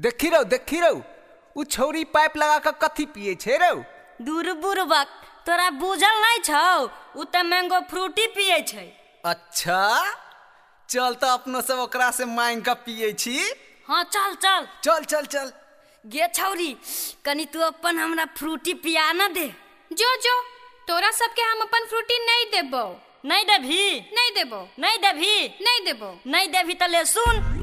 देखी रहो उ छौरी पाइप लगा के कथी पिए छे रो। दूर बुरबक तोरा बुझल नहीं छौ, उ त मैंगो फ्रूटी पिए छै। अच्छा चल तो अपनो सब ओकरा से मांग के पिए छी। हाँ चल चल चल चल चल। गे छौरी कनी तू अपन हमरा फ्रूटी पिया न दे। जो जो तोरा सबके हम अपन फ्रूटी नहीं देबो। नहीं देभी? नहीं देबो। नहीं देभी? नहीं देबो। नहीं देभी त ले सुन।